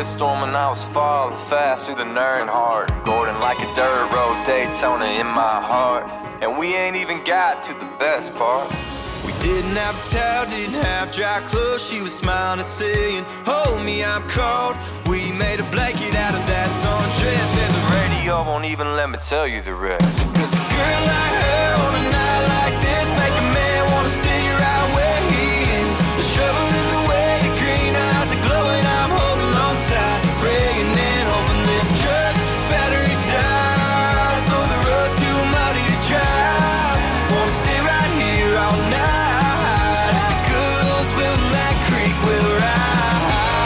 storm and I was falling fast through the Nern heart. Gordon like a dirt road, Daytona in my heart. And we ain't even got to the best part. We didn't have a towel, didn't have dry clothes. She was smiling and saying, hold me, I'm cold. We made a blanket out of that sundress, and the radio won't even let me tell you the rest. Cause a girl like her on a night like this make a man wanna stay right where he is. The shovel in the way, the green eyes are glowing. I'm holding on tight, praying and hoping this truck battery dies. Oh, the road's too muddy to drive. Wanna stay right here all night. The good Lord's will that creek will rise.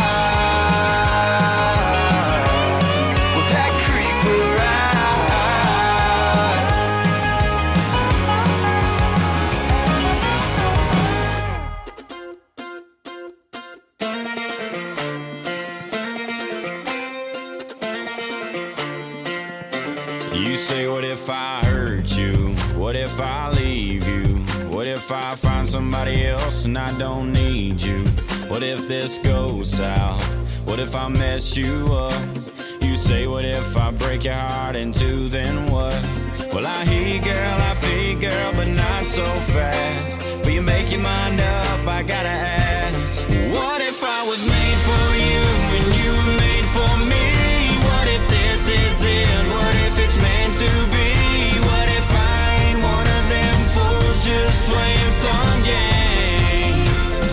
Well, that creek will rise. You say, what if I hurt you? What if I leave you? What if I find somebody else and I don't need you? What if this goes south? What if I mess you up? You say, what if I break your heart in two, then what? Well, I hear you, girl, I feel you, girl, but not so fast. Will you make your mind up? I gotta ask. What if I was made for you and you were made for me? What if this is it? What if it's meant to be? What if I ain't one of them fools just playing some game?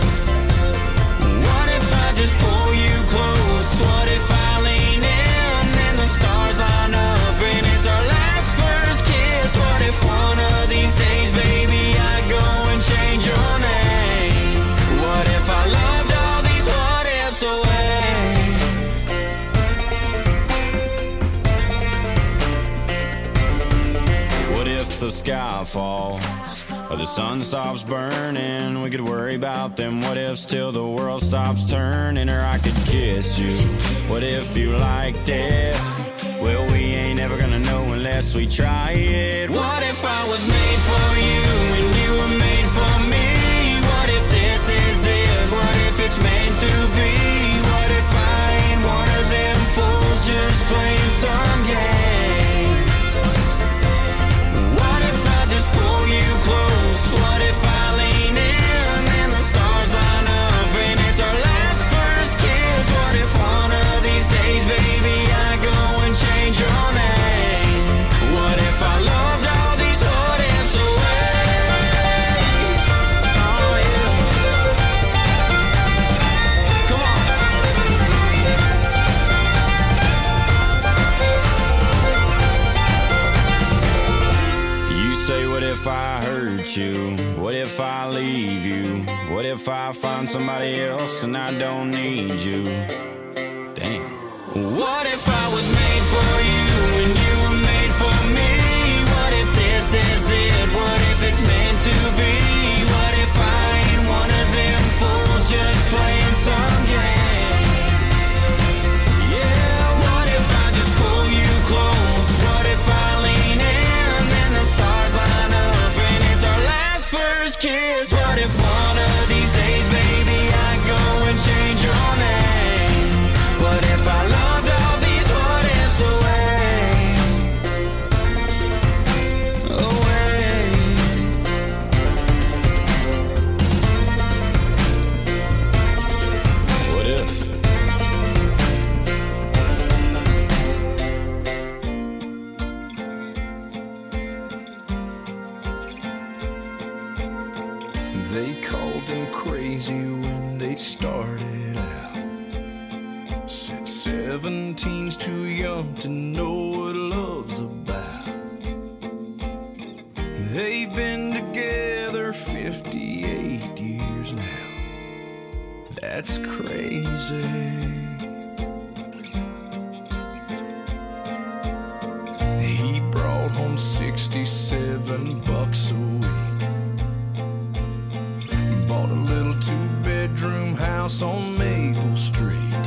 What if I just pull you close? What if I lean in and the stars line up and it's our last first kiss? What if one of these days, baby, I go and change your name? What if I loved all these what ifs away? What if the sky falls or the sun stops burning? We could worry about them what ifs till the world stops turning. Or I could kiss you. What if you liked it? Well, we ain't ever gonna know unless we try it. What if I was made for you and you were made for me? What if this is it? What if it's meant to be? What if I ain't one of them fools just playing some game? What if I just pull you close? What if I lean in and the stars line up and it's our last first kiss? What if one of these days, baby, I go and change your name? What if I loved all these what ifs away? Oh yeah. Come on. You say, what if I hurt you? What if I leave you? What if I find somebody else and I don't need you? Damn. What if I was made for you and you were made for me? What if this is it? What if it's meant to be? What if I ain't one of them fools just playing some game? Yeah, what if I just pull you close? What if I lean in and the stars line up and it's our last first kiss? What if one of these days, baby, I go and change your name? What if I loved all these what ifs away? Away. What if? They called them crazy when they started out. Said 17's too young to know what love's about. They've been together 58 years now. That's crazy. He brought home 67 bucks a week. Bought a little two-bedroom house on Maple Street,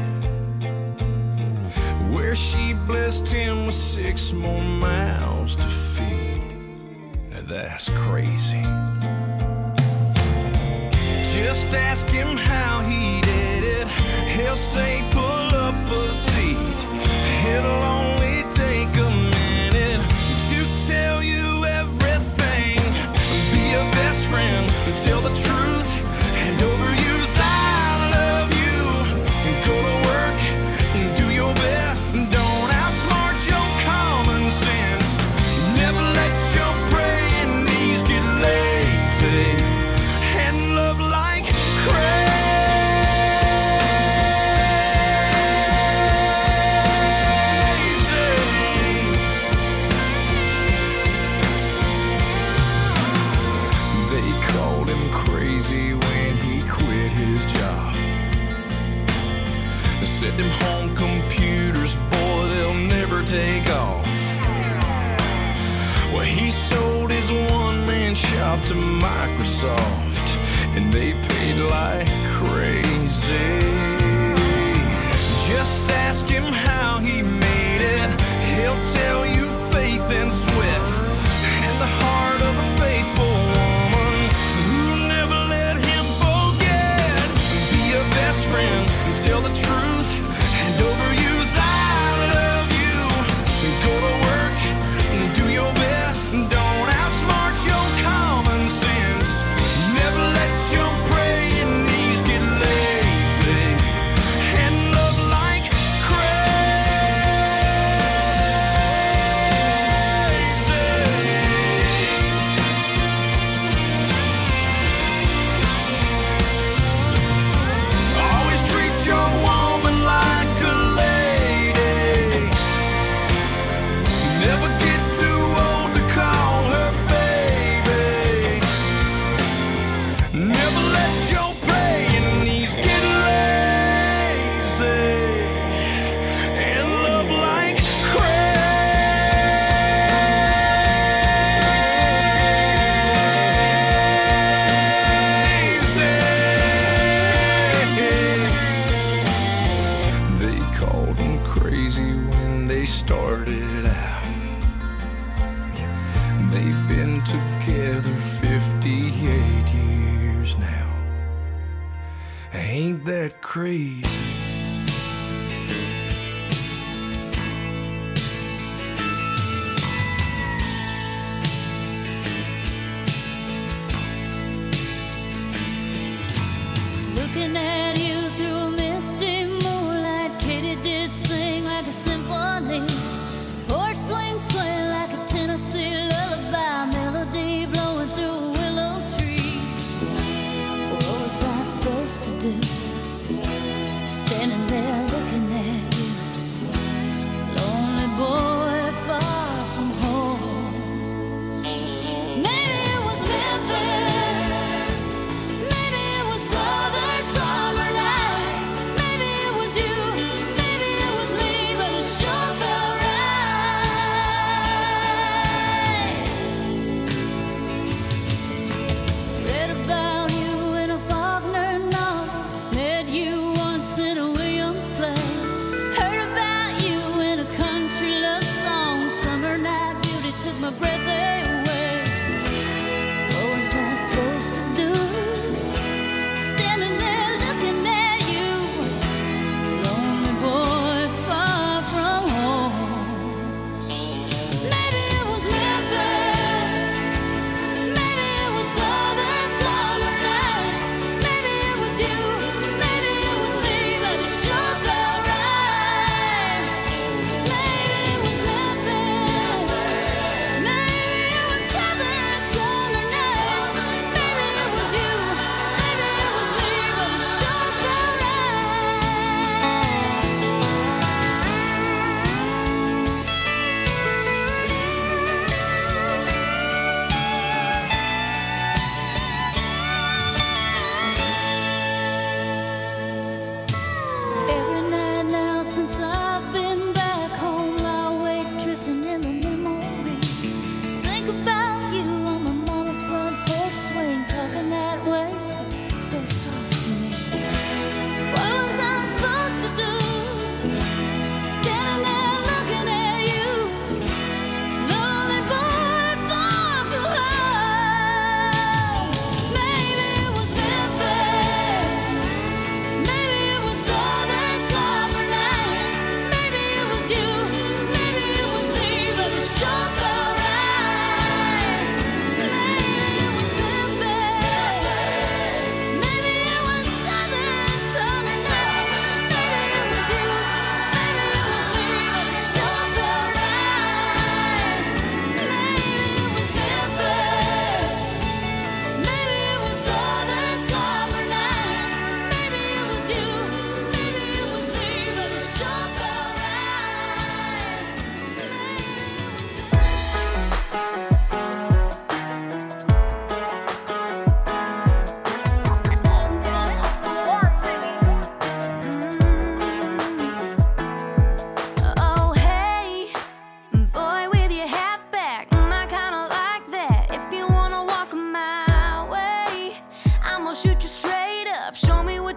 where she blessed him with 6 more mouths to feed. Now that's crazy. Just ask him how he did it. He'll say pull up a It'll only take a minute to tell you everything. Be a best friend, tell the truth, and overuse I love you. Go to work, do your best, don't outsmart your common sense. Never let your praying knees get lazy, and love like crazy. They called him crazy when he quit his job. They said them home computers, boy, they'll never take off. Well, he sold his one-man shop to Microsoft, and they paid like crazy. Just ask him how he made it. He'll tell you faith and sweat, and the heart of a faithful woman who never let him forget. Be a best friend, tell the truth, and overuse I love you. Go to work, do your best, don't outsmart your common sense. Never let your praying knees get lazy, and love like always treat your woman like a lady. Never get too old to call her baby. Never let your praying knees get lazy, and love like crazy. They called him crazy when they started out. They've been together 58 years now. Ain't that crazy? Looking at you through a misty moonlight, Katie did sing like a symphony. Porch swing, swing like a Tennessee lullaby, melody blowing through a willow tree. What was I supposed to do? Standing there looking at you, lonely boy far from home. Maybe it was Memphis, maybe it was Southern Sun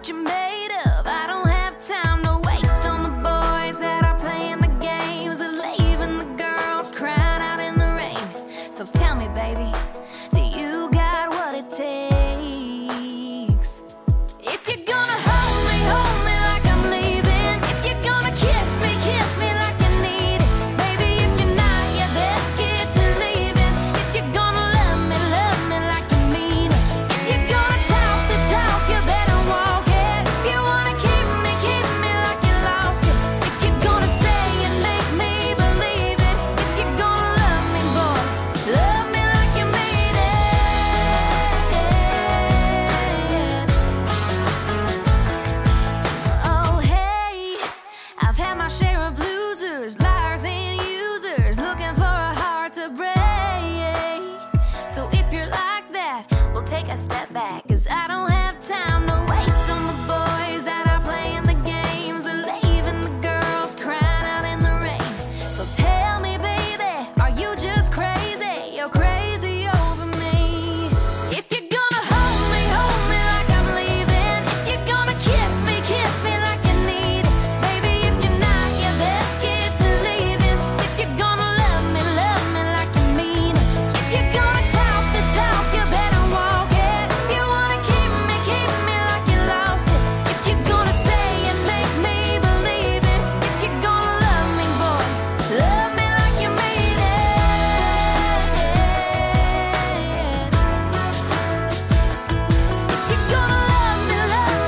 what you're made of. I don't have time to waste on the boys that are playing the games and leaving the girls crying out in the rain. So tell me, baby, do you got what it takes? If you're gonna hold me like I'm leaving. If you're gonna kiss me like you need it. Baby, if you're not, you best get to leaving. If you're gonna love me like you mean it. If you're gonna talk the talk, you better walk it. If you wanna keep me like you lost it. If you're gonna say and make me believe it. If you're gonna love me, boy, love me like you mean it. Oh, hey, I've had my share of losers, liars and users, looking for a heart to break. So if you're like that, we'll take a step back, 'cause I don't have time to waste on the boys that are playing the games and leaving the girls crying out in the rain. So tell me, baby, are you just crazy? You're crazy over me. If you're gonna hold me like I'm leaving. If you're gonna kiss me like you need it. Baby, if you're not, you best get to leaving. If you're gonna love me like you mean it. If you're gonna talk the talk, you better walk it. If you wanna keep me like you lost it. If you're gonna say and make me believe it. If you're gonna love me, boy, love me like you mean it. If you're gonna love me.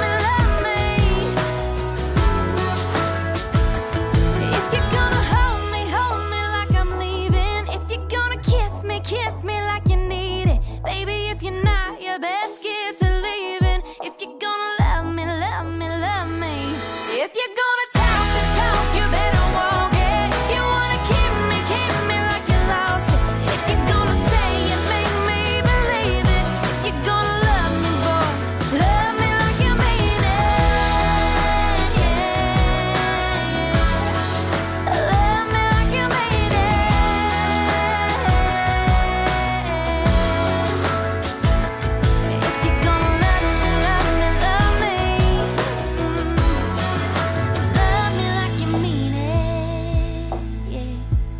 If you're gonna hold me like I'm leaving. If you're gonna kiss me like you need it. Baby, if you're not, you best get to leaving. If you're gonna love me. If you're gonna talk the talk, you better walk it. If you wanna keep me like you lost it. If you're gonna say and make me believe it. If you're gonna love me, boy, love me like you mean it. Love me like you mean it. If you're gonna love me. Love me like you mean it. Yeah.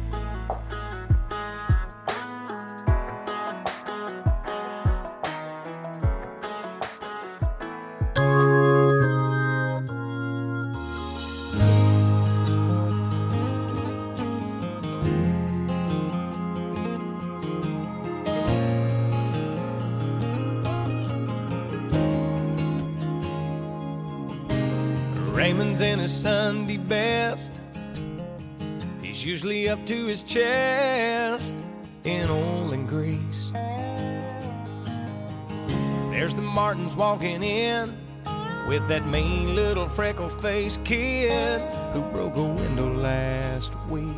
Raymond's in his Sunday best. He's usually up to his chest in oil and grease. There's the Martins walking in with that mean little freckle-faced kid who broke a window last week.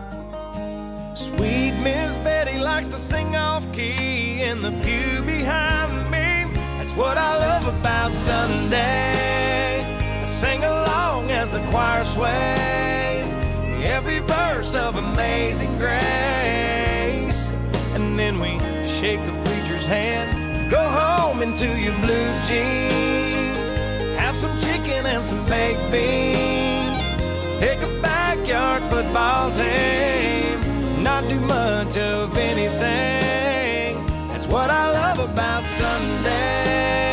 Sweet Miss Betty likes to sing off-key in the pew behind me. That's what I love about Sunday. I sing along as the choir sways every verse of Amazing Grace. And then we shake the preacher's hand, go home into your blue jeans, have some chicken and some baked beans, pick a backyard football team, not do much of anything. That's what I love about Sunday.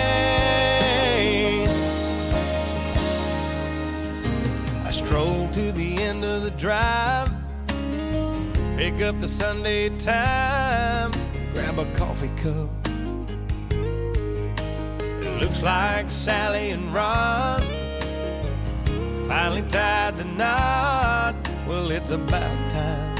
I stroll to the end of the drive, pick up the Sunday Times, grab a coffee cup. It looks like Sally and Ron finally tied the knot. Well, it's about time.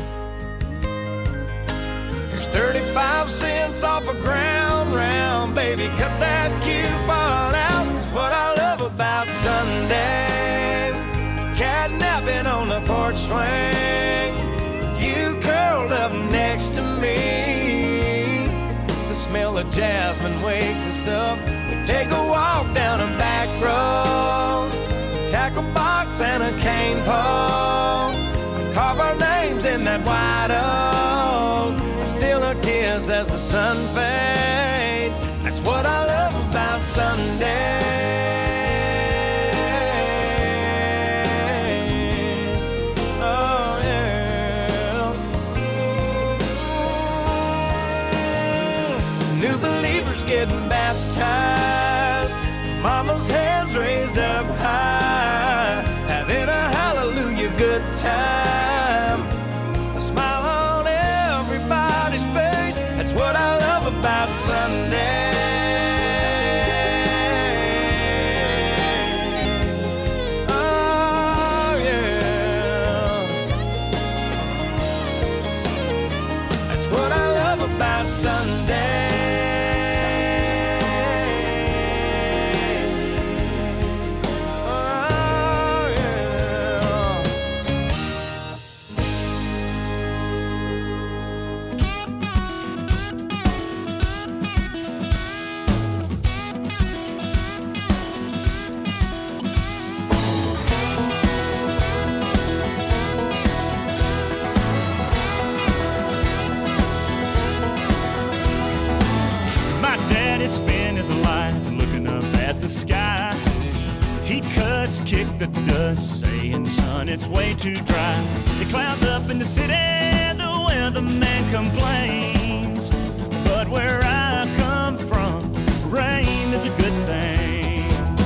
There's 35 cents off a ground round, baby, cut that coupon out. That's what I love about Sunday. Catnapping on the porch swing, you curled up next to me. The smell of jasmine wakes us up. We take a walk down a back road, tackle box and a cane pole, carve our names in that white oak. I steal a kiss as the sun fades. That's what I love about Sunday. New believers getting baptized, mama's hands raised up high, having a hallelujah good time. A smile on everybody's face, that's what I love about Sunday. Oh yeah, that's what I love about Sunday. Spend his life looking up at the sky. He cuss, kick the dust, saying, son, it's way too dry. The clouds up in the city, the weatherman complains. But where I come from, rain is a good thing.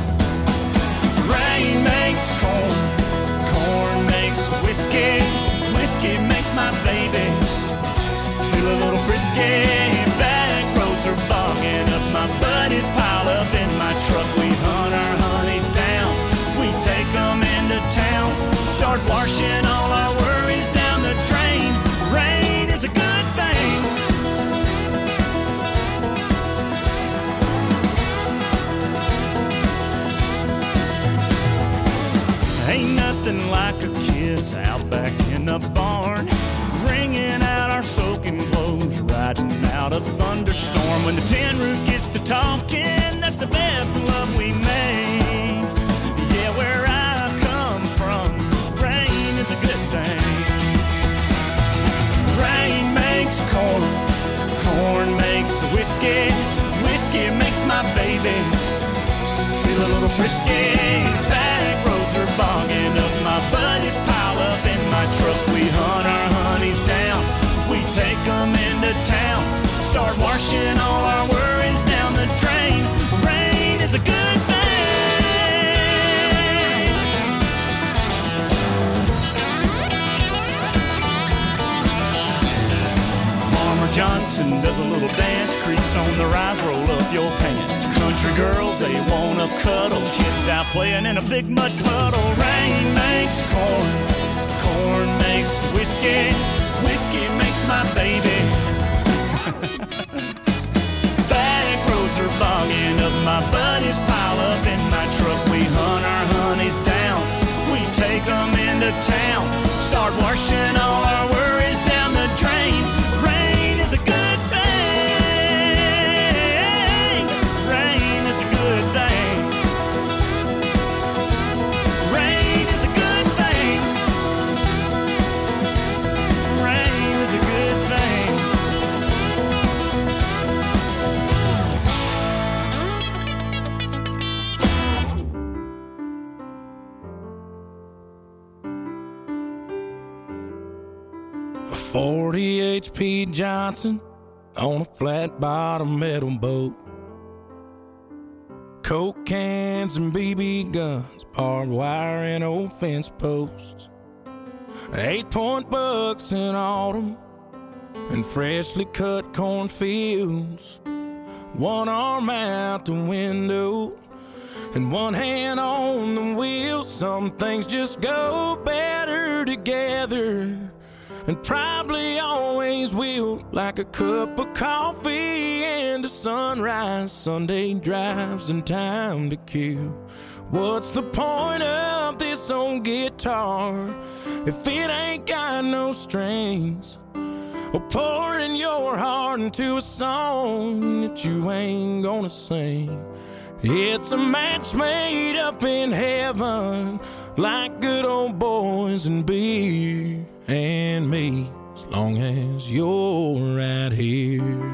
Rain makes corn, corn makes whiskey, whiskey makes my baby feel a little frisky. Back roads are bogging up, my buddies pile up in my truck. We hunt our honeys down, we take them into town, start washing all our worries down the drain. Rain is a good thing. Ain't nothing like a kiss out back in the barn, wringing out our soaking clothes, riding out a thunderstorm. When the tin roof gets to talking, that's the best love we make. Yeah, where I come from, rain is a good thing. Rain makes corn, corn makes whiskey, whiskey makes my baby feel a little frisky. Back roads are bogging up, my buddies pile up in my truck. We hunt our honeys down, we take them into town, start washing all our worries down the drain. Rain is a good thing. Farmer Johnson does a little dance, creaks on the rise, roll up your pants. Country girls, they wanna cuddle, kids out playing in a big mud puddle. Rain makes corn, corn makes whiskey, whiskey makes my baby. Back roads are bogging up, my buddies pile up in my truck. We hunt our honeys down, we take them into town, start washing all our worries down the drain. Rain is a good thing. Rain is a good thing. Rain is a good thing. Rain is a good thing. A 40 HP Johnson on a flat bottom metal boat. Coke cans and BB guns, barbed wire and old fence posts. 8-point bucks in autumn and freshly cut cornfields. One arm out the window and one hand on the wheel. Some things just go better together, and probably always will, like a cup of coffee and a sunrise, Sunday drives and time to kill. What's the point of this old guitar if it ain't got no strings? Or pouring your heart into a song that you ain't gonna sing. It's a match made up in heaven, like good old boys and beer and me, as long as you're right here.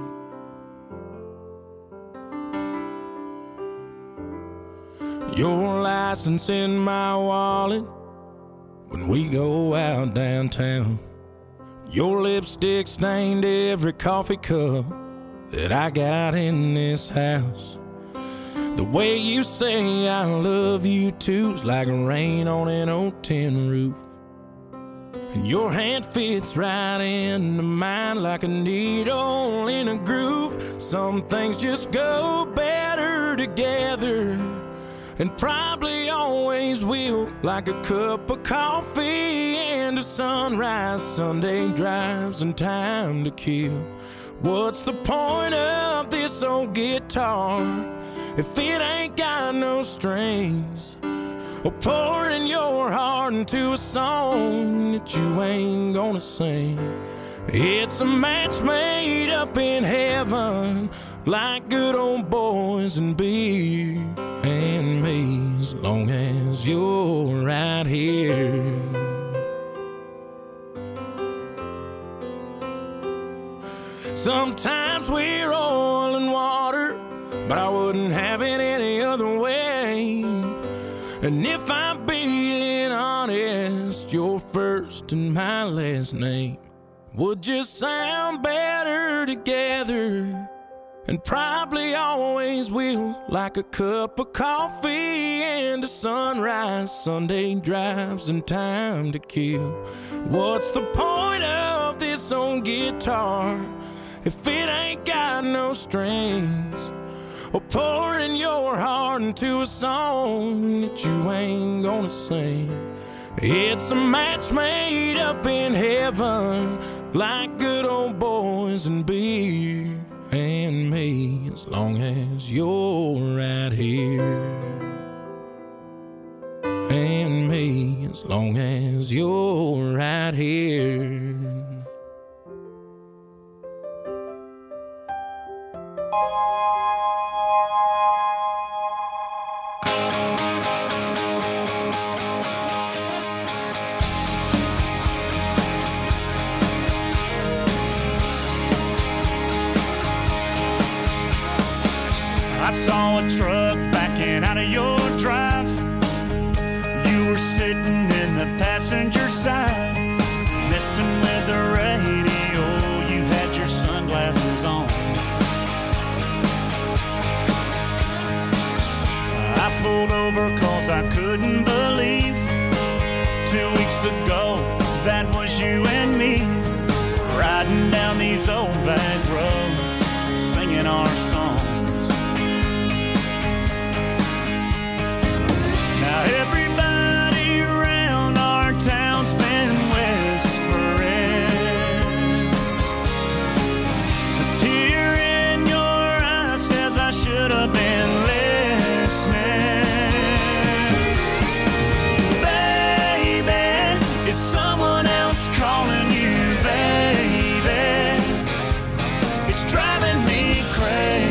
Your license in my wallet when we go out downtown. Your lipstick stained every coffee cup that I got in this house. The way you say I love you too's like rain on an old tin roof. And your hand fits right into mine like a needle in a groove. Some things just go better together, and probably always will, like a cup of coffee and a sunrise, Sunday drives, and time to kill. What's the point of this old guitar if it ain't got no strings? Or pouring your heart into a song that you ain't gonna sing. It's a match made up in heaven, like good old boys and beer and me, as long as you're right here. Sometimes we're oil and water, but I wouldn't have it any other way. And if I'm being honest, your first and my last name would just sound better together, and probably always will, like a cup of coffee and a sunrise, Sunday drives, and time to kill. What's the point of this old guitar if it ain't got no strings? Or pouring your heart into a song that you ain't gonna sing. It's a match made up in heaven, like good old boys and beer and me, as long as you're right here. And me, as long as you're right here. I saw a truck backing out of your drive. You were sitting in the passenger side, messing with the radio. You had your sunglasses on. I pulled over cause I couldn't believe 2 weeks ago that was you and me, riding down these old back roads, singing our songs. Now everybody around our town's been whispering. A tear in your eye says I should have been listening. Baby, is someone else calling you, baby? It's driving me crazy.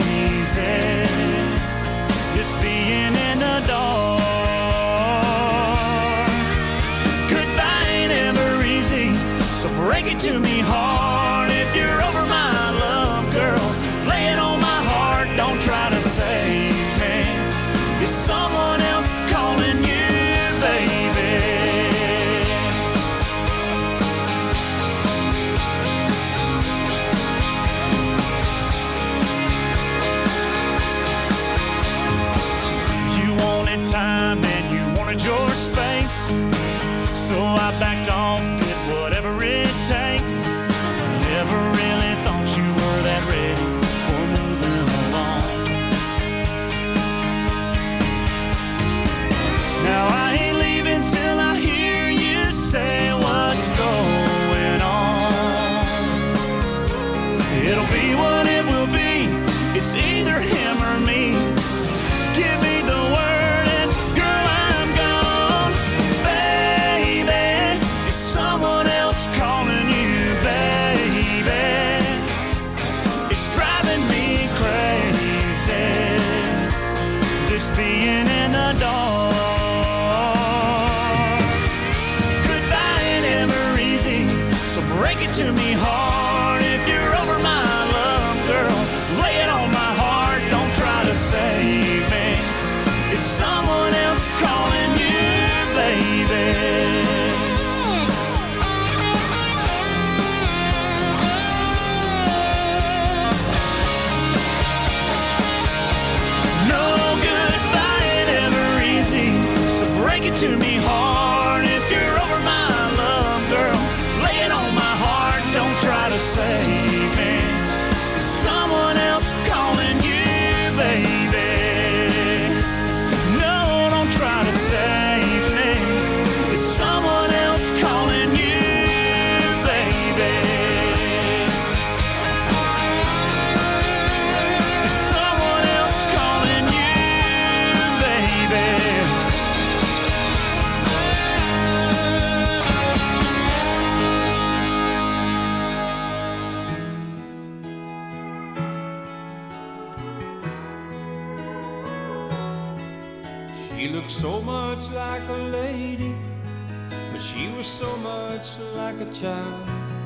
She looked so much like a lady, but she was so much like a child.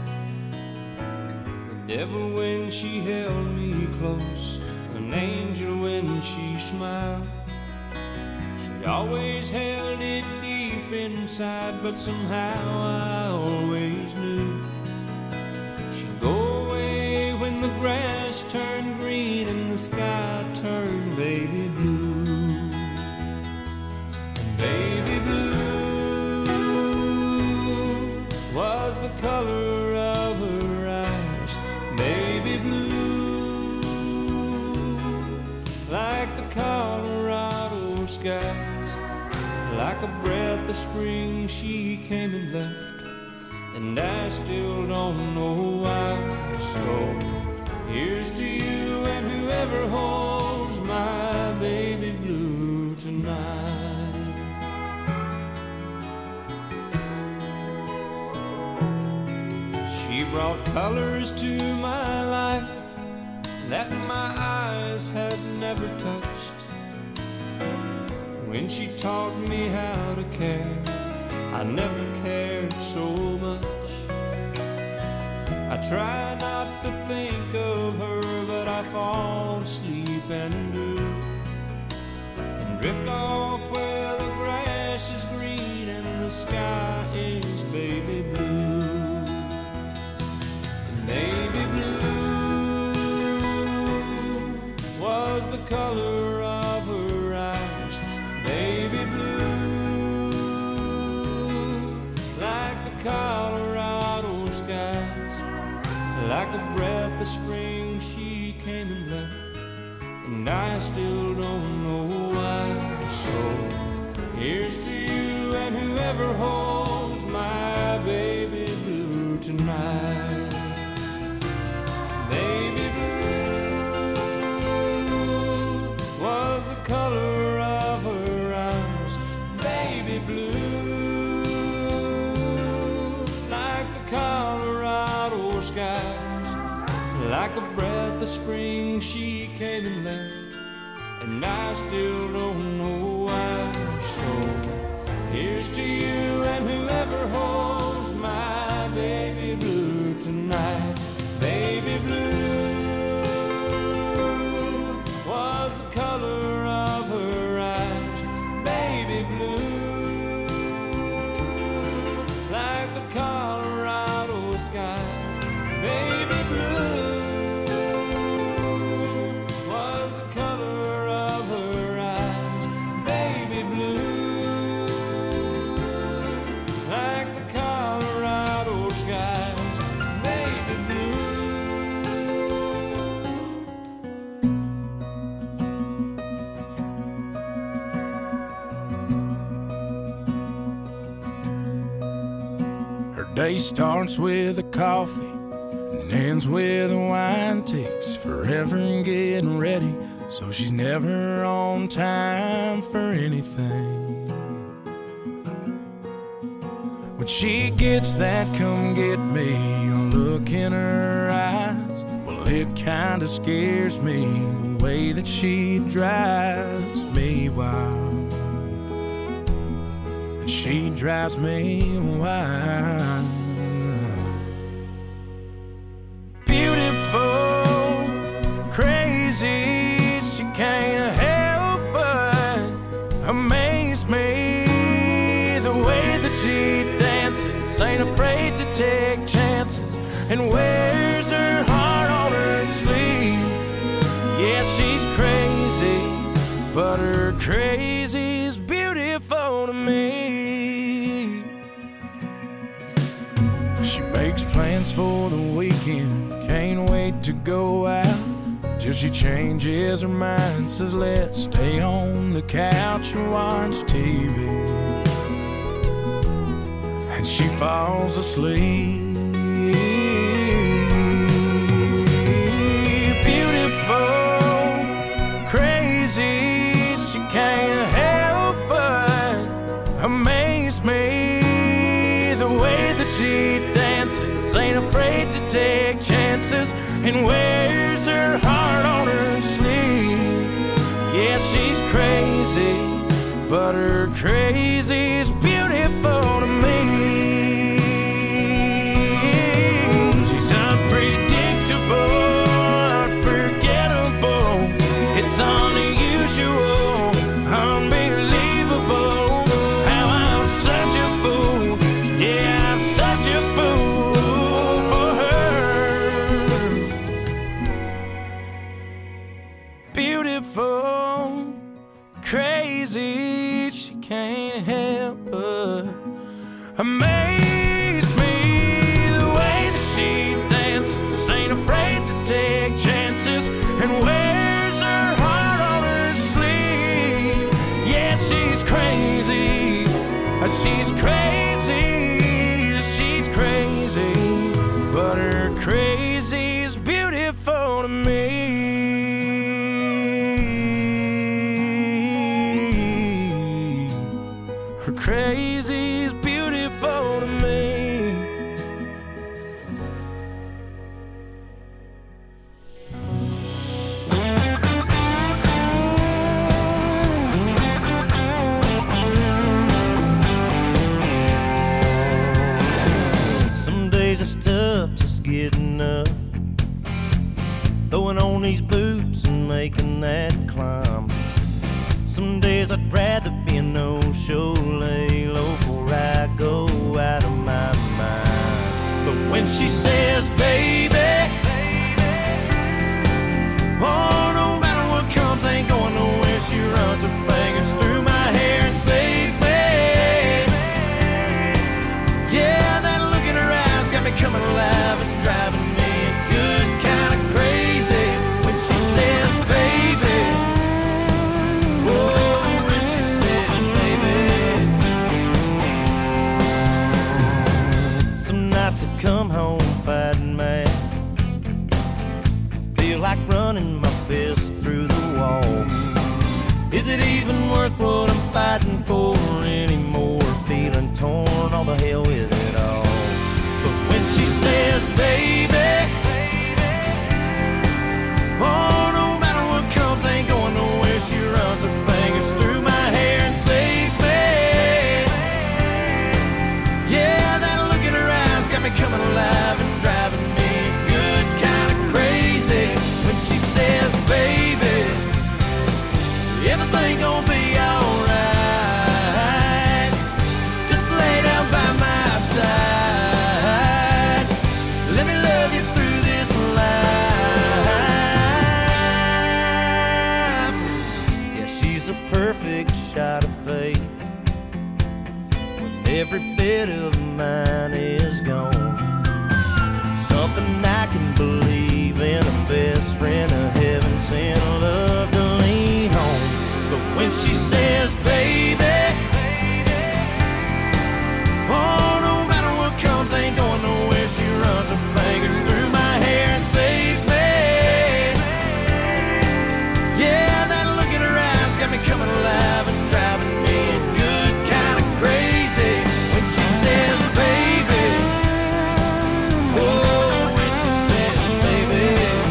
The devil when she held me close, an angel when she smiled. She always held it deep inside, but somehow I always knew she'd go away when the grass turned green and the sky turned baby blue. And baby blue was the color of her eyes. Baby blue, like the Colorado skies. Like a breath of spring she came and left, and I still don't know why. So here's to you and whoever holds my baby blue tonight. She brought colors to my life that my eyes had never touched. When she taught me how to care, I never cared so much. I try not to think of her, but I fall asleep and do, and drift off where the grass is green and the sky is baby blue. And baby blue was the color of her eyes. Baby blue, like the Colorado skies. Like a breath of spring she came and left, and I still don't know why. So here's to you and whoever holds my baby blue tonight. Baby blue was the color of her eyes. Baby blue, like the Colorado skies. Like a breath of spring she came and left, and I still don't know why. So here's to you and whoever holds my baby blue tonight. Baby blue was the color of her eyes. Baby blue, like the Colorado skies. Baby blue was the color of her eyes. Baby blue, like the Colorado skies. Baby blue. Her day starts with a coffee and ends with a wine. Takes forever getting ready, so she's never on time for anything. When she gets that come get me look in her eyes, well, it kinda scares me the way that she drives me wild. And she drives me wild. Beautiful, crazy, she can't help but amaze me. The way that she dances, ain't afraid to take chances, and wears her heart on her sleeve. Yeah, she's crazy, but her crazy's beautiful to me. She makes plans for the weekend, can't wait to go out, till she changes her mind, says let's stay on the couch and watch TV. And she falls asleep. Beautiful, crazy, she can't help but amaze me. The way that she dances, ain't afraid to take chances, and wears her heart on her sleeve. Yeah, she's crazy, but her crazy's beautiful to me. She's unpredictable, unforgettable. It's unusual, unbelievable. How I'm such a fool, yeah, I'm such a fool for her. Beautiful, crazy, she can't help but amaze me. The way that she dances, ain't afraid to take chances, and wears her heart on her sleeve. Yeah, she's crazy, she's crazy, she's crazy, but her crazy's beautiful to me. Her crazy's beautiful to me. Some days it's tough just getting up, throwing on these boots and making that climb. Some days I'd rather be a no-show, lay low before I go out of my mind. But when she says, baby, oh, no matter what comes, ain't going nowhere. She runs her fingers through my hair and saves me. Yeah, that look in her eyes got me coming alive and driving me good kind of crazy. When she says, baby, oh, when she says, baby. Some nights I come home fighting mad, feel like running my fist through the wall. Is it even worth what I'm fighting for anymore? Feeling torn, all the hell with it all. But when she says, baby, oh, no matter what comes, ain't going nowhere. She runs her fingers through my hair and saves me. Yeah, that look in her eyes got me coming alive and driving me good kind of crazy. When she says, baby, everything gonna be alright. Just lay down by my side. Let me love you through this life. Yeah, she's a perfect shot of faith when every bit of mine is gone. Something I can believe in, a best friend, a heaven sent love to lean on. But when she says, baby, oh, no matter what comes, ain't going nowhere. She runs her fingers through my hair and saves me. Yeah, that look in her eyes got me coming alive and driving me good kind of crazy. When she says, baby, oh, when she says, baby,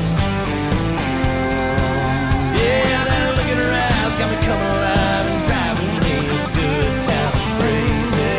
yeah, that look in her eyes got me coming alive and driving me good kind of crazy.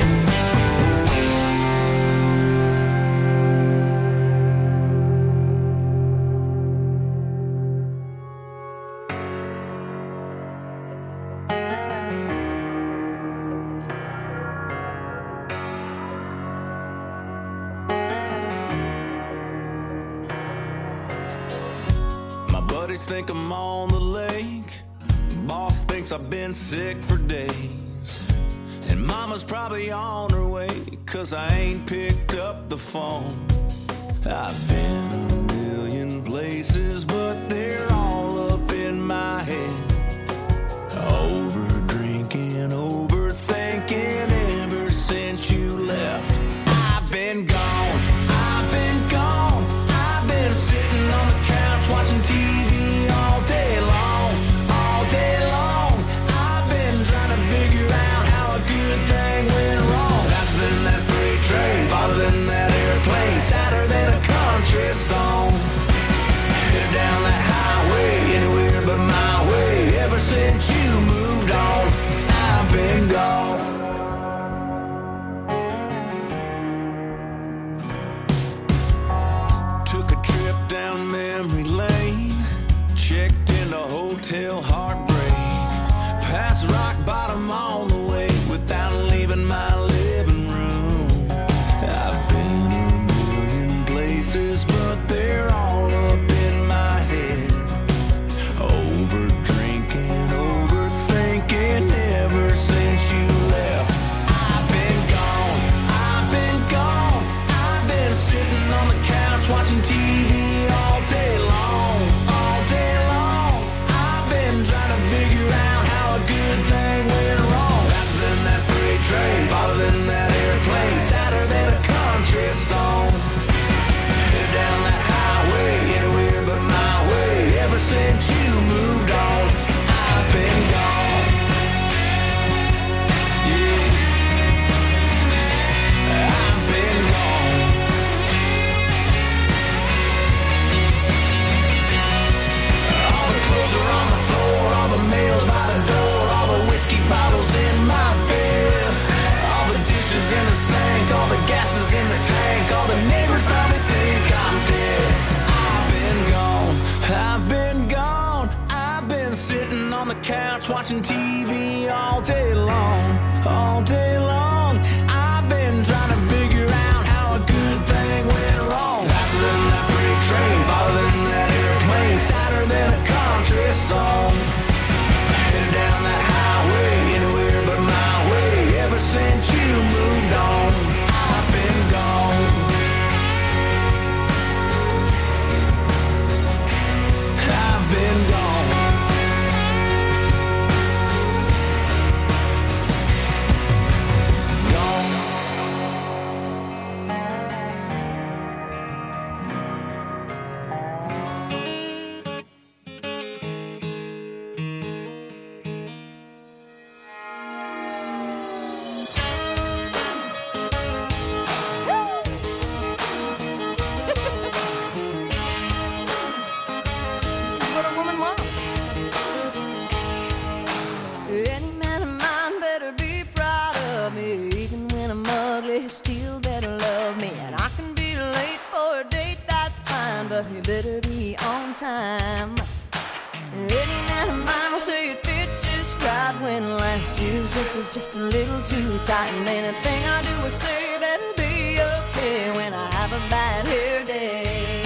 My buddies think I'm on the lake. Boss thinks I've been sick for days. And mama's probably on her way, 'cause I ain't picked up the phone. I've been a million places, but they're all up in my head. Over drinking, overthinking ever since you left. I've been gone, I've been gone. I've been sitting on the couch watching TV all day long, all day long. I've been trying to figure out how a good thing went wrong. Faster than that freight train, farther than that airplane, sadder than a country song. Headed down that highway checked into hotel heartbreak, past rock bottom all the way without leaving my living room. I've been a million places, but they're all up in my head. Over drinking, overthinking ever since you left. I've been gone, I've been gone. I've been sitting on the couch watching TV all day long, all day long. I've been trying to figure out how a good thing went wrong. Faster than that freight train, farther than that airplane, sadder than a country song. Headed down that highway, anywhere but my way. Ever since you moved on, I've been gone. Yeah, I've been gone. All the clothes are on the floor, all the mail's by the door, all the whiskey bottles in my bed, all the dishes in the sink, all the gases in the tank, all the neighbors probably think I'm dead. I've been gone, I've been gone. I've been sitting on the couch watching TV all day long, all day long. I've been trying to figure out how a good thing went wrong. Faster than that freight train, farther than that airplane, sadder than a country song. Headed down that highway, anywhere but my way. Ever since you moved on, I've been gone. I've been gone. Gone. This is what a woman wants. Any man of mine better be proud of me. Even when I'm ugly, he still better love me. And I can be late for a date, that's fine, but he better be on time. Any man of mine will say it fits just right when last year's dress is just a little too tight. And anything I do or say better be okay when I have a bad hair day.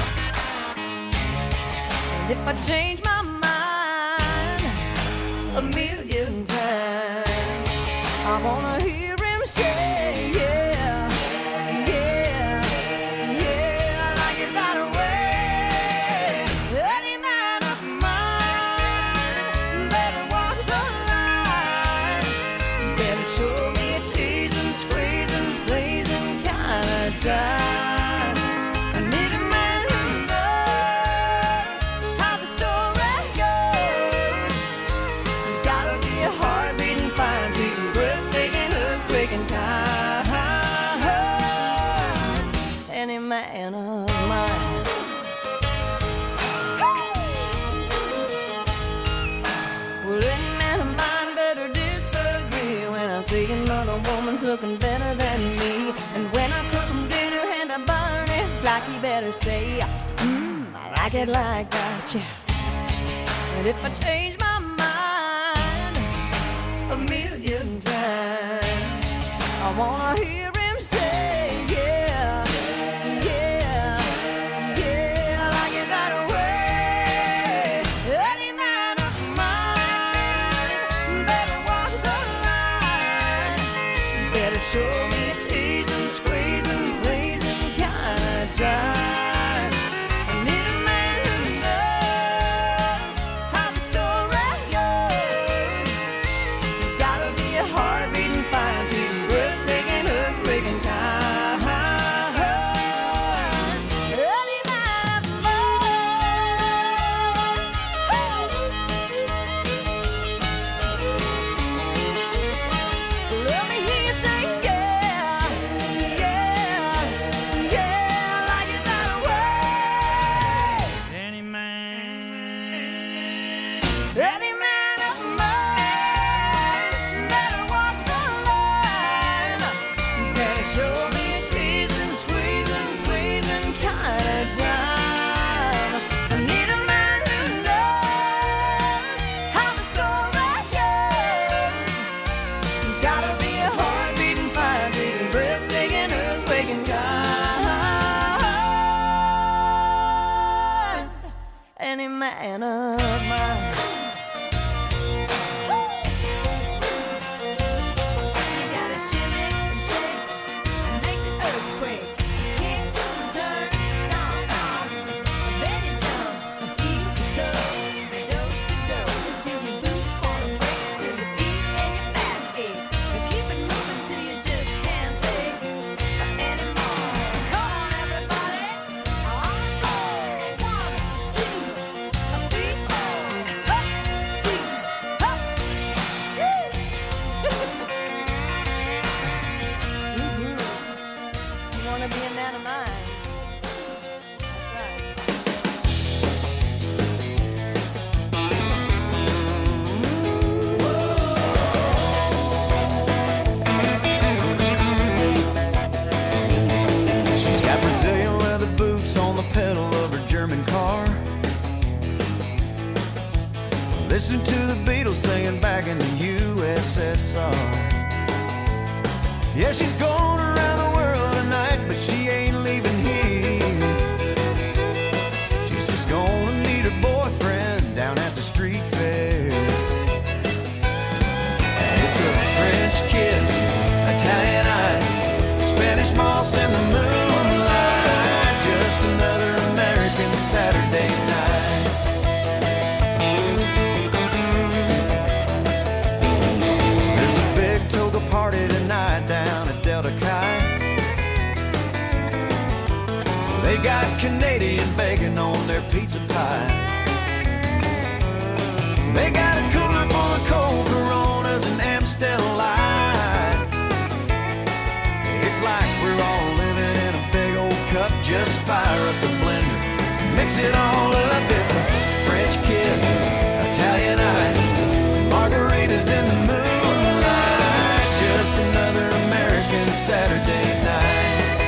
And if I change my mind a million times, I wanna hear him say, yeah, yeah, yeah, I like it that way. Any man of mine better walk the line, better show me a teasing, squeezing, blazing kind of time. I need a man who knows how the story goes. He's gotta be a heart-beating, fine, sweet, breathtaking, earthquaking kind. Any man of mine. Well, any man of mine better disagree when I see another woman's looking better than me. And when I cook him dinner and I burn it like, he better say, I like it like that, yeah. And if I change my mind a million times, I wanna hear him say, yeah, yeah, yeah, I like it that way. Any man of mine better walk the line, better show me a teasing, squeezing, blazing kind of time. I need a man who knows how the story goes. He's gotta be a heart-beating, fine, sweet, breathtaking, earthquaking kind. Any man of mine. Let me hear you say, yeah, yeah, yeah, I like it that way. Any man. Any man of mine better walk the line, better show me a teasing, squeezing, pleasing kind of time. I need a man who knows Listen to the Beatles singing back in the USSR. Yeah, she's going around the world tonight, but she ain't leaving here. She's just gonna meet her boyfriend down at the street fair. And it's a French kiss, Italian ice, Spanish moss in the moonlight, just another American Saturday night. There's a big toga party tonight down at Delta Chi. They got Canadian bacon on their pizza pie. They got a cooler full of cold Coronas and Amstel Light. It's like we're all living in a big old cup. Just fire up the blender, mix it all up. It's a French kiss, Italian ice, margaritas in the moonlight, just another American Saturday night.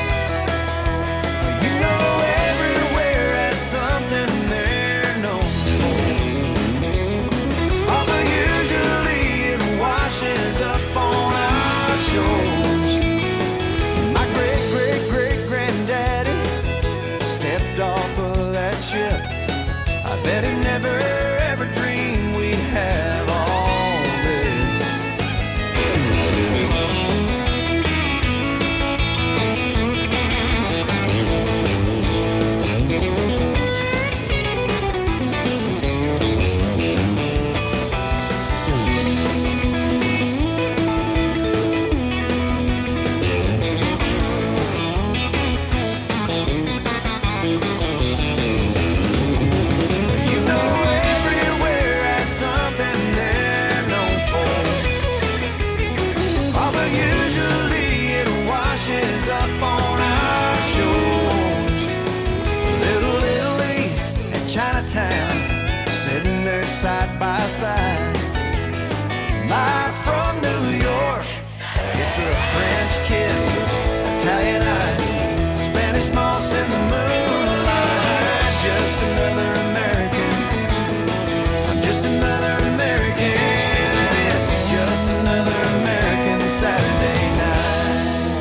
You know everywhere has something they're known for, although usually it washes up on our shores. My great-great-great-granddaddy stepped off of that ship. I bet he never ever dreamed we'd have all this. You know everywhere has something they're known for, although usually it washes up on our shores. Little Italy and Chinatown, sitting there side by side. Live from New York, it's a French kiss, Italian ice, Spanish moss in the moonlight, just another American. I'm just another American. It's just another American Saturday night.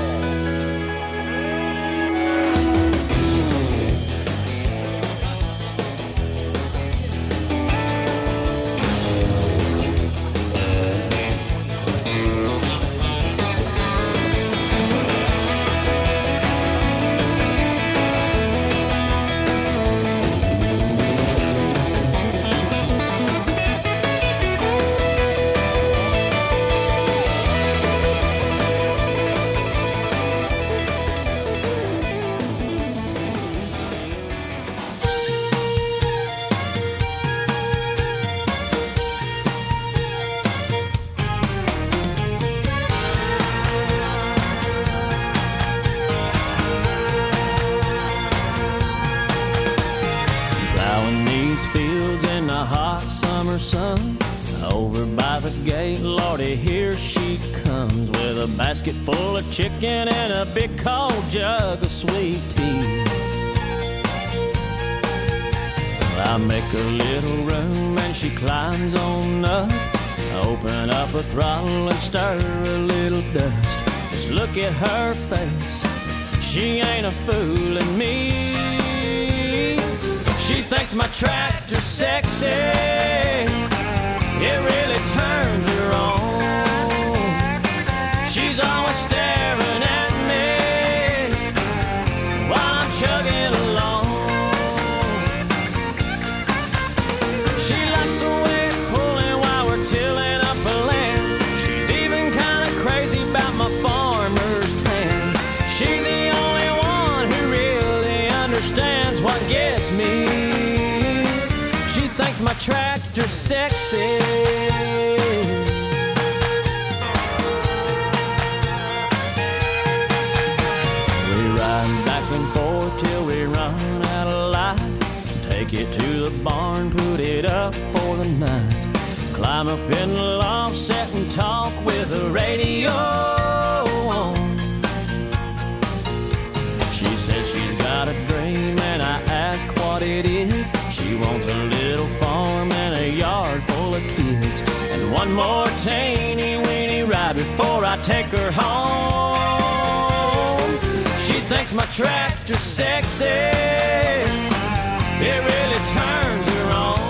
Plowing these fields in the hot summer sun. Over by the gate, Lordy, here she comes with a basket full of chicken and a big cold jug of sweet tea. I make her little room and she climbs on up. Open up a throttle and stir a little dust. Just look at her face, she ain't a fooling me. She thinks my tractor's sexy, it really turns her on. She's always staring at me while I'm chugging along. She likes the way it's pulling while we're tilling up a land. She's even kind of crazy about my farmer's tan. She's the only one who really understands what gets me. She thinks my tractor's sexy. We ride back and forth till we run out of light. Take it to the barn, put it up for the night. Climb up in the loft, sit and talk with the radio on. She says she's got a dream and I ask what it is. She wants a little farm and a yard full of one more teeny-weeny ride before I take her home. She thinks my tractor's sexy, it really turns her on.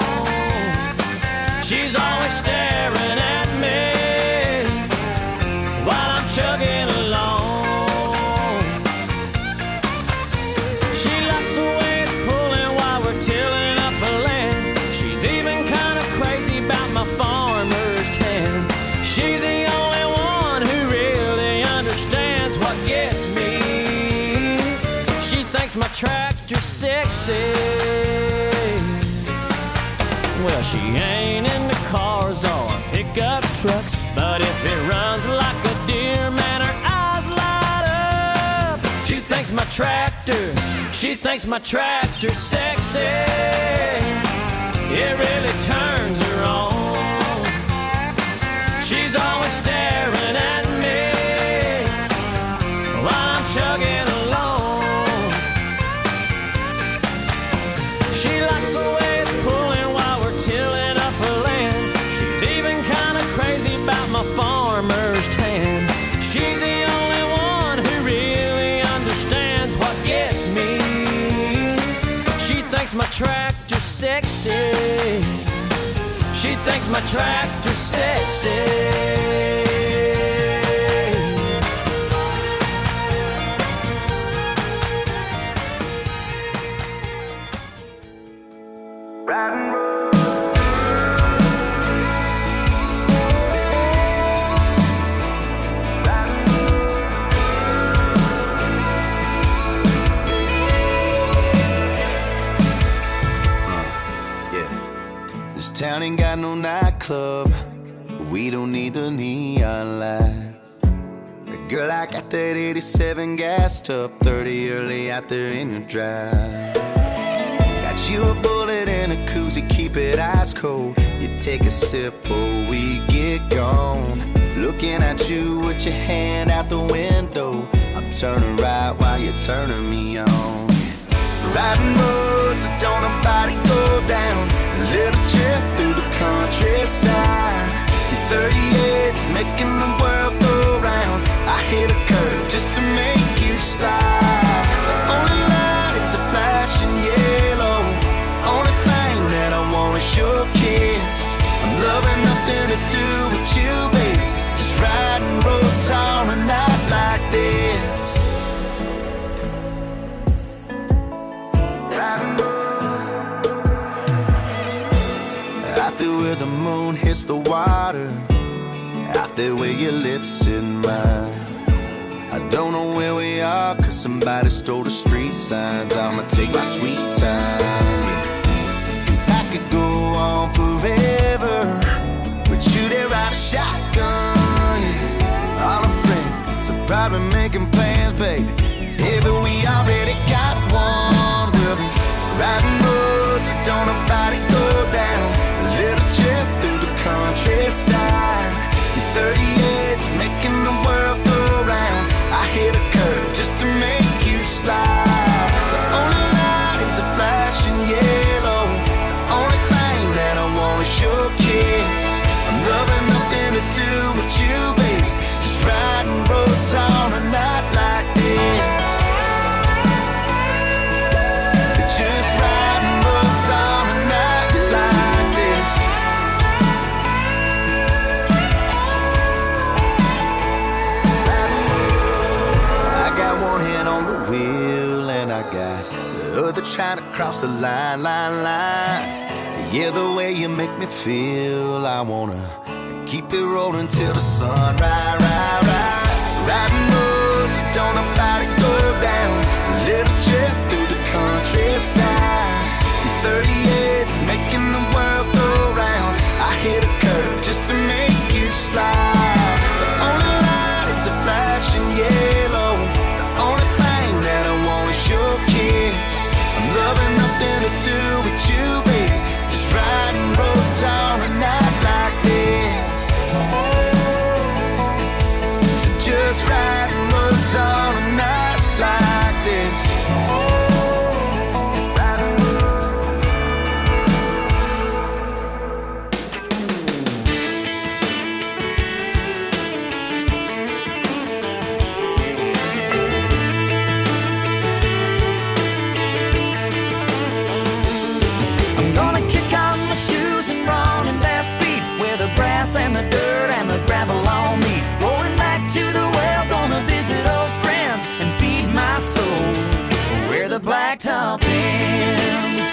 She's always staring at me while I'm chugging along. She likes the way it's pulling while we're tilling up a land. She's even kind of crazy about my farmer's tan. She's the only one who really understands what gets me. She thinks my tractor's sexy. Well, she ain't into cars or pickup trucks, but if it runs like a deer, man, her eyes light up. She thinks my tractor's sexy. It really turns her on. She's always staring at me while I'm chugging along. She likes the way it's pulling while we're tilling up her land. She's even kind of crazy about my farmer's tan. She's the only one who really understands what gets me. She thinks my tractor's sexy. She thinks my tractor's sexy. Town ain't got no nightclub. We don't need the neon lights. Girl, I got that 87 gassed up, 30 early out there in your drive. Got you a bullet and a koozie, keep it ice cold. You take a sip before we get gone. Looking at you with your hand out the window. I'm turning right while you're turning me on. Riding roads that don't nobody go down. A little trip through the countryside. These 38's making the world go round. I hit a curve just to make you slide. The only light is a flashing yellow. Only thing that I want is your kiss. I'm loving nothing to do with you, baby. Just riding roads on a night like this. Out there where the moon hits the water, out there where your lips in mine. I don't know where we are, cause somebody stole the street signs. I'ma take my sweet time, yeah. Cause I could go on forever with you there, ride a shotgun, yeah. All our friends are probably making plans, baby. Yeah, but we already got one. We'll be riding roads that don't nobody go down. A little trip through the countryside. These 38's making the world go round. I hit a curve just to make you slide. The only light is a flashing yellow. The only thing that I want is your kiss. I'm loving nothing to do with you, baby. Just riding roads on a night like this. Just riding roads on a night like this. I got one hand on the wheel and I got the other trying to cross the line. Yeah, the way you make me feel, I wanna keep it rolling till the sun rise. Riding roads that don't nobody go down. A little trip through the countryside. These 38's making the world go round. I hit a curve just to make you slide. The only light is a flashing yellow. The only thing that I want is your kiss. I'm loving nothing to do with you, baby. Just riding roads on a night like this. Just riding roads on a night like this. grass and the dirt and the gravel on me. Going back to the well, gonna visit old friends and feed my soul where the blacktop ends.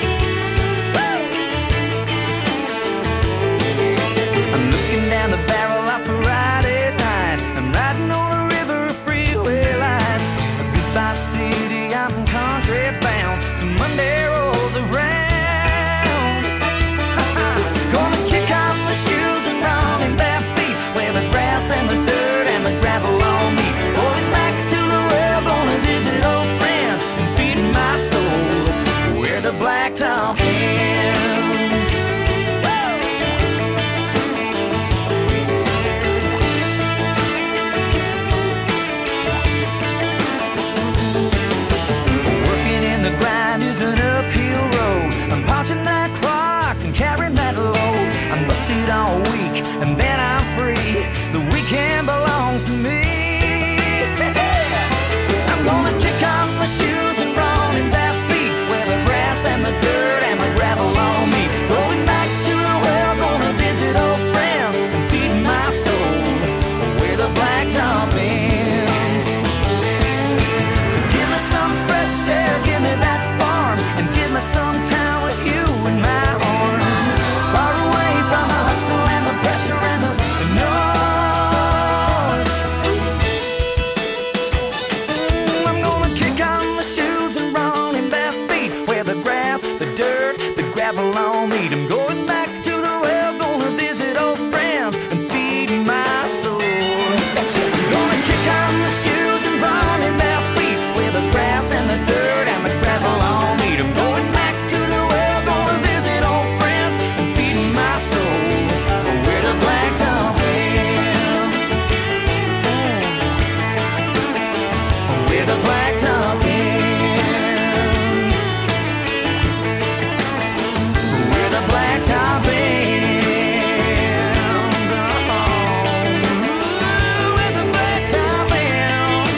I'm looking down the barrel of Friday night. I'm riding on a river of freeway lights. A goodbye city, I'm country bound till Monday rolls around. Gonna kick off my shoes and run in bare feet where the grass and the dirt and the gravel on me. Going back to the well, gonna visit old friends and feed my soul where the blacktop ends. Working in the grind is an uphill road. I'm punching that clock and carrying that load. I'm busted all week and then I'm free. The weekend belongs to me. I'm gonna kick off my shoes and run in bare feet where the grass and the dirt and the gravel on me. Going back to the well, gonna visit old friends and feed my soul where the blacktop ends. So give me some fresh air, give me that farm, and give me some time with you in my arms. Far away from the hustle and the pressure and the noise. I'm gonna kick on my shoes and run in bare feet where the grass, the dirt, the gravel on me. I'm going back to the well, gonna visit old friends and feed my soul. Gonna kick on my shoes and run in bare feet where the grass and the dirt and the gravel on me. I'm going back to the well, gonna visit old friends and feed my soul where the blacktop ends. Where the blacktop ends. Where the blacktop ends. Oh, where the blacktop ends.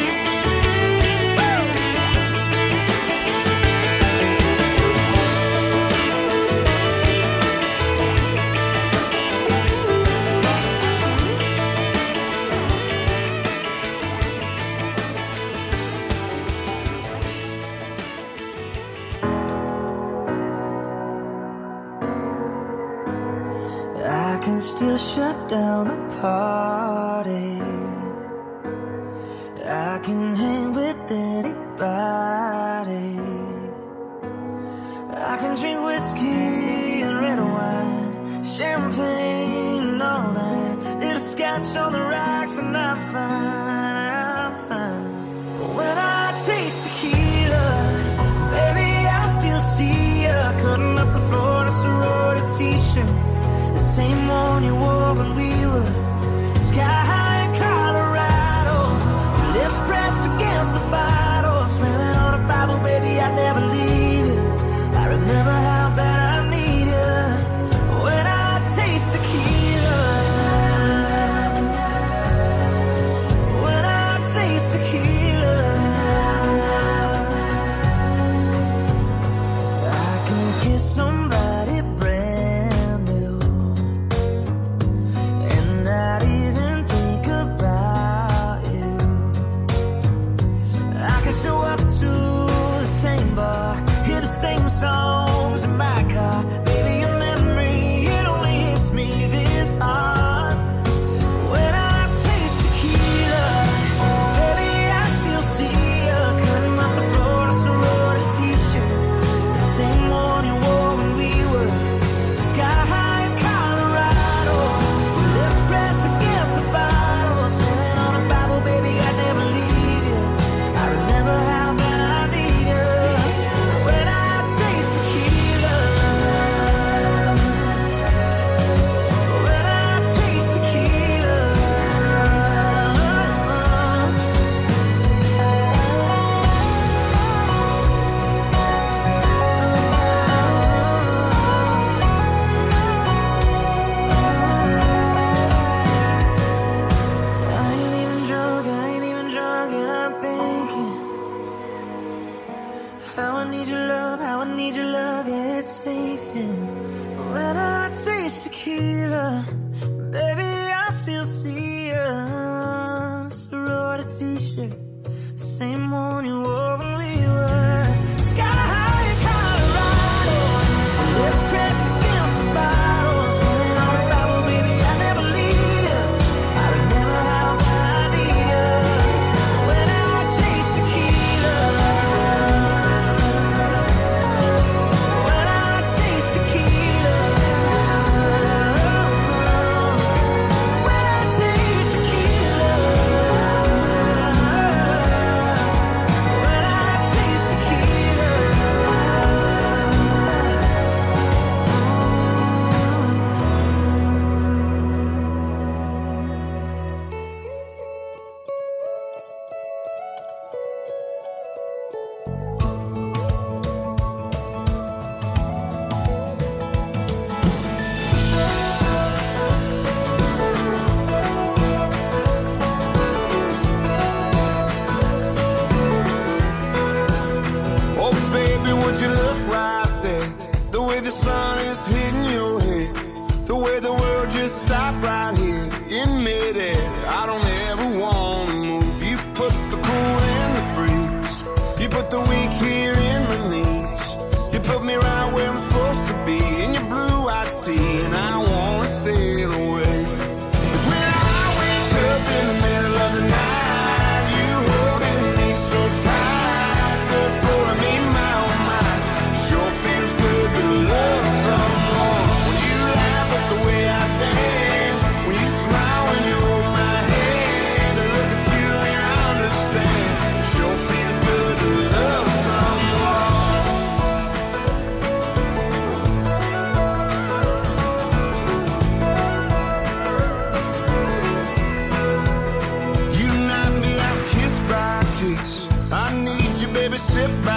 I can still shut down the party. I can hang with anybody. I can drink whiskey and red wine, champagne all night, little scotch on the rocks, and I'm fine, I'm fine. But when I taste tequila, baby, I still see you cutting up the floor in a sorority t-shirt, the same one you wore when we were sky high in Colorado. Your lips pressed against the bottle, swearing on a Bible, baby, I'd never leave you. I remember how bad I need you when I taste tequila. When I taste tequila, I can kiss somebody brand new and not even think about you. I can show up to the same bar, hear the same songs in my car. Baby, your memory, it only hits me this hard. When I taste tequila, baby, I still see you cutting up the floor in a sorority t-shirt, the same one you wore when we were sky high in Colorado. Your lips pressed against the bottle, swearing on a Bible, baby, I'd never leave you. I remember how bad I need you when I taste tequila. When I taste tequila. I ain't even drunk, and I'm thinking how I need your love, how I need your love, yeah, it sinks in. When I taste tequila, baby, t-shirt, the same one you wore when we were sky high in Colorado. Lips pressed against the bottle, swimming on a Bible, baby, I never leave you. I'd never have what I need you. When I taste tequila, when I taste tequila, when I taste tequila, when I taste tequila. Oh, baby, would you look right there? The way the sun is hitting your head, the way the world just stopped right here in midair. I don't ever want to move. You put the cool in the breeze, you put the weak here in my knees. You put me right where I'm supposed to be in your blue-eyed sea, and I wanna sail away. 'Cause when I wake up in the middle of the night, you holding me so tight, the thought of me, my oh my, sure feels good to love someone. When you laugh at the way I dance, when you smile when you hold my hand, and look at you and I understand, sure feels good to love someone. You knock me out kiss by kiss, I need you, baby, sip by